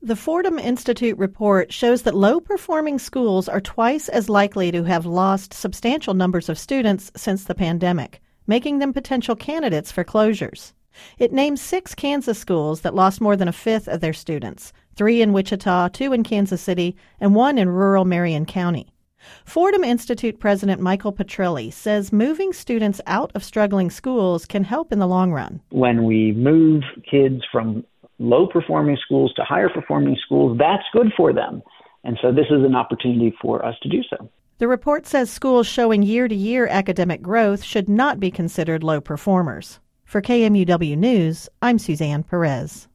The Fordham Institute report shows that low-performing schools are twice as likely to have lost substantial numbers of students since the pandemic, making them potential candidates for closures. It names 6 Kansas schools that lost more than a fifth of their students, 3 in Wichita, 2 in Kansas City, and 1 in rural Marion County. Fordham Institute President Michael Petrilli says moving students out of struggling schools can help in the long run. When we move kids from low-performing schools to higher-performing schools, that's good for them. And so this is an opportunity for us to do so. The report says schools showing year-to-year academic growth should not be considered low performers. For KMUW News, I'm Suzanne Perez.